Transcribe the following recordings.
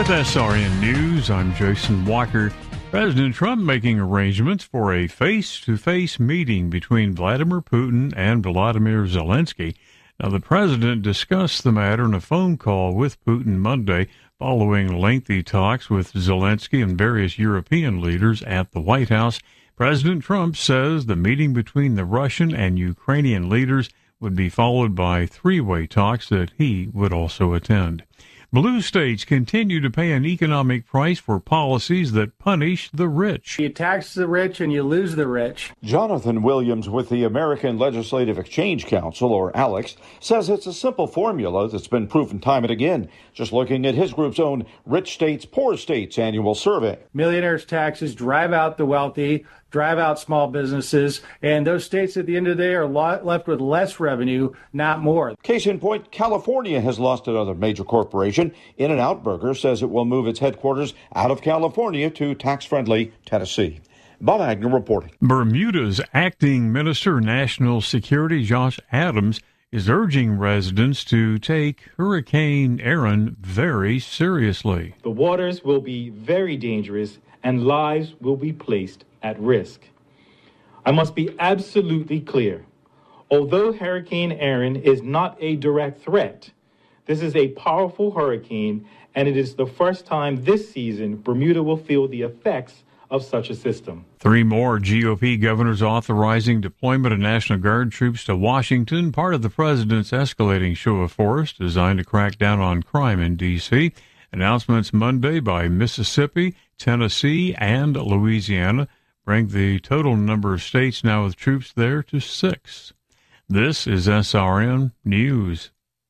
With SRN News, I'm Jason Walker. President Trump making arrangements for a face-to-face meeting between Vladimir Putin and Volodymyr Zelensky. Now, the president discussed the matter in a phone call with Putin Monday following lengthy talks with Zelensky and various European leaders at the White House. President Trump says the meeting between the Russian and Ukrainian leaders would be followed by three-way talks that he would also attend. Blue states continue to pay an economic price for policies that punish the rich. You tax the rich and you lose the rich. Jonathan Williams with the American Legislative Exchange Council, or ALEC, says it's a simple formula that's been proven time and again. Just looking at his group's own Rich States, Poor States annual survey. Millionaires' taxes drive out the wealthy, drive out small businesses, and those states at the end of the day are left with less revenue, not more. Case in point, California has lost another major corporation. In-N-Out Burger says it will move its headquarters out of California to tax-friendly Tennessee. Bob Agnew reporting. Bermuda's acting Minister of National Security, Josh Adams, is urging residents to take Hurricane Erin very seriously. The waters will be very dangerous and lives will be placed at risk. I must be absolutely clear. Although Hurricane Erin is not a direct threat, this is a powerful hurricane, and it is the first time this season Bermuda will feel the effects of such a system. Three more GOP governors authorizing deployment of National Guard troops to Washington, part of the president's escalating show of force designed to crack down on crime in D.C. Announcements Monday by Mississippi, Tennessee, and Louisiana bring the total number of states now with troops there to 6. This is SRN News.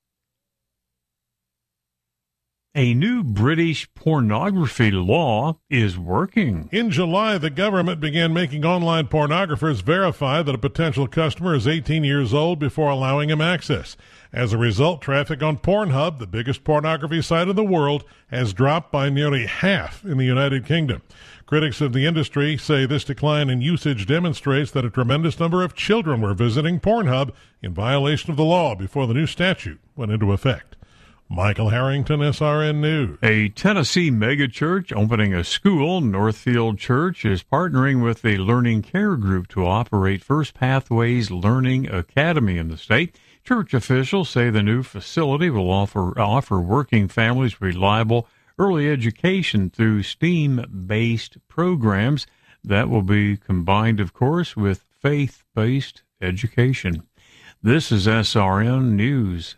A new British pornography law is working. In July, the government began making online pornographers verify that a potential customer is 18 years old before allowing him access. As a result, traffic on Pornhub, the biggest pornography site in the world, has dropped by nearly half in the United Kingdom. Critics of the industry say this decline in usage demonstrates that a tremendous number of children were visiting Pornhub in violation of the law before the new statute went into effect. Michael Harrington, SRN News. A Tennessee megachurch opening a school, Northfield Church, is partnering with the Learning Care Group to operate First Pathways Learning Academy in the state. Church officials say the new facility will offer working families reliable early education through STEAM-based programs that will be combined, of course, with faith-based education. This is SRN News.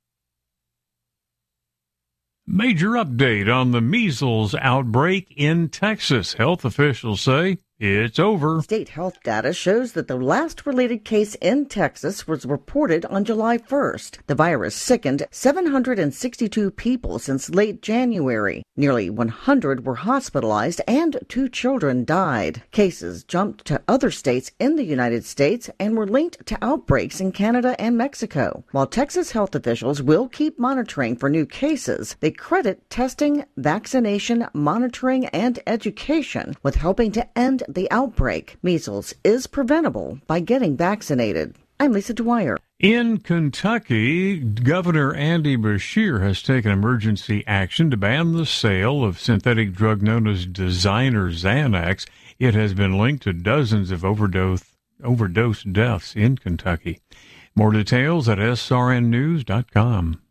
Major update on the measles outbreak in Texas. Health officials say it's over. State health data shows that the last related case in Texas was reported on July 1st. The virus sickened 762 people since late January. Nearly 100 were hospitalized and 2 children died. Cases jumped to other states in the United States and were linked to outbreaks in Canada and Mexico. While Texas health officials will keep monitoring for new cases, they credit testing, vaccination, monitoring, and education with helping to end the outbreak. Measles is preventable by getting vaccinated. I'm Lisa Dwyer. In Kentucky, Governor Andy Beshear has taken emergency action to ban the sale of synthetic drug known as designer Xanax. It has been linked to dozens of overdose deaths in Kentucky. More details at srnnews.com.